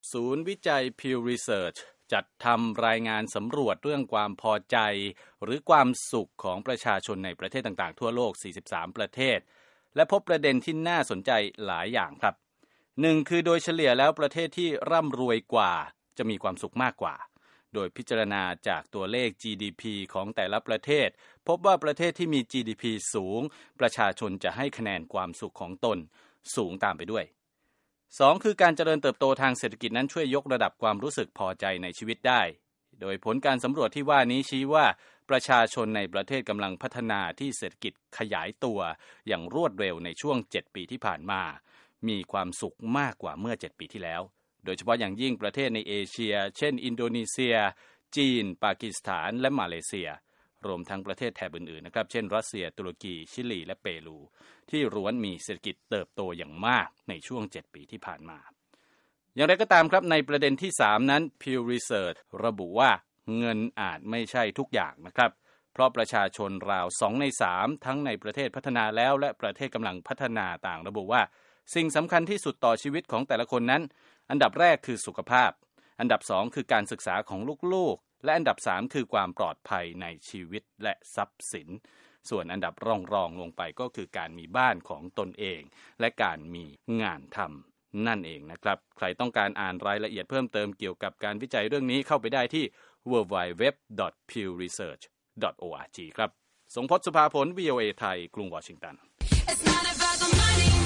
ศูนย์วิจัย Pew Research จัดทำรายงานสำรวจเรื่องความพอใจหรือความสุขของประชาชนในประเทศต่างๆทั่วโลก43ประเทศและพบประเด็นที่น่าสนใจหลายอย่างครับ1คือโดยเฉลี่ยแล้วประเทศที่ร่ำรวยกว่าจะมีความสุขมากกว่าโดยพิจารณาจากตัวเลข GDP ของแต่ละประเทศพบว่าประเทศที่มี GDP สูงประชาชนจะให้คะแนนความสุขของตนสูงตามไปด้วย2คือการเจริญเติบโตทางเศรษฐกิจนั้นช่วยยกระดับความรู้สึกพอใจในชีวิตได้โดยผลการสำรวจที่ว่านี้ชี้ว่าประชาชนในประเทศกำลังพัฒนาที่เศรษฐกิจขยายตัวอย่างรวดเร็วในช่วง7ปีที่ผ่านมามีความสุขมากกว่าเมื่อ7ปีที่แล้วโดยเฉพาะอย่างยิ่งประเทศในเอเชียเช่นอินโดนีเซียจีนปากีสถานและมาเลเซียรวมทั้งประเทศแถบอื่นๆนะครับเช่นรัสเซียตุรกีชิลีและเปรูที่ล้วนมีเศรษฐกิจเติบโตอย่างมากในช่วง7ปีที่ผ่านมาอย่างไรก็ตามครับในประเด็นที่3นั้น Pew Research ระบุว่าเงินอาจไม่ใช่ทุกอย่างนะครับเพราะประชาชนราว2ใน3ทั้งในประเทศพัฒนาแล้วและประเทศกำลังพัฒนาต่างระบุว่าสิ่งสำคัญที่สุดต่อชีวิตของแต่ละคนนั้นอันดับแรกคือสุขภาพอันดับ2คือการศึกษาของลูกๆและอันดับ3คือความปลอดภัยในชีวิตและทรัพย์สินส่วนอันดับรองลงไปก็คือการมีบ้านของตนเองและการมีงานทำนั่นเองนะครับใครต้องการอ่านรายละเอียดเพิ่มเติมเกี่ยวกับการวิจัยเรื่องนี้เข้าไปได้ที่ www.pewresearch.org ครับสงพจน์ สุภาผล VOA ไทยกรุงวอชิงตัน